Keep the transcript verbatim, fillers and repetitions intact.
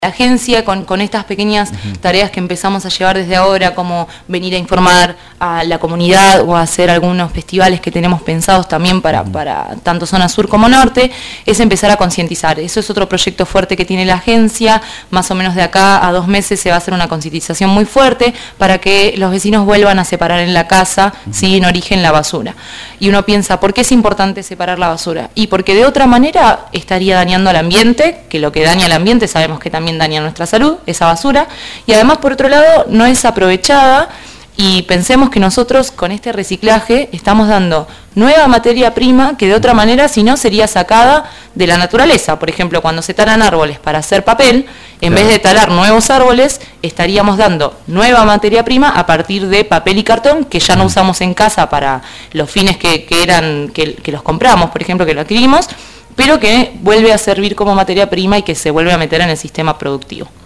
La agencia, con, con estas pequeñas uh-huh. tareas que empezamos a llevar desde ahora, como venir a informar a la comunidad o a hacer algunos festivales que tenemos pensados también para, uh-huh. para tanto zona sur como norte, es empezar a concientizar. Eso es otro proyecto fuerte que tiene la agencia. Más o menos de acá a dos meses se va a hacer una concientización muy fuerte para que los vecinos vuelvan a separar en la casa, uh-huh. ¿sí? En origen, la basura. Y uno piensa, ¿por qué es importante separar la basura? Y porque de otra manera estaría dañando al ambiente, que lo que daña al ambiente sabemos que también daña nuestra salud, esa basura, y además por otro lado no es aprovechada, y pensemos que nosotros con este reciclaje estamos dando nueva materia prima que de otra manera si no sería sacada de la naturaleza. Por ejemplo, cuando se talan árboles para hacer papel, en claro. vez de talar nuevos árboles, estaríamos dando nueva materia prima a partir de papel y cartón que ya no usamos en casa para los fines que, que eran que, que los compramos, por ejemplo, que lo adquirimos, pero que vuelve a servir como materia prima y que se vuelve a meter en el sistema productivo.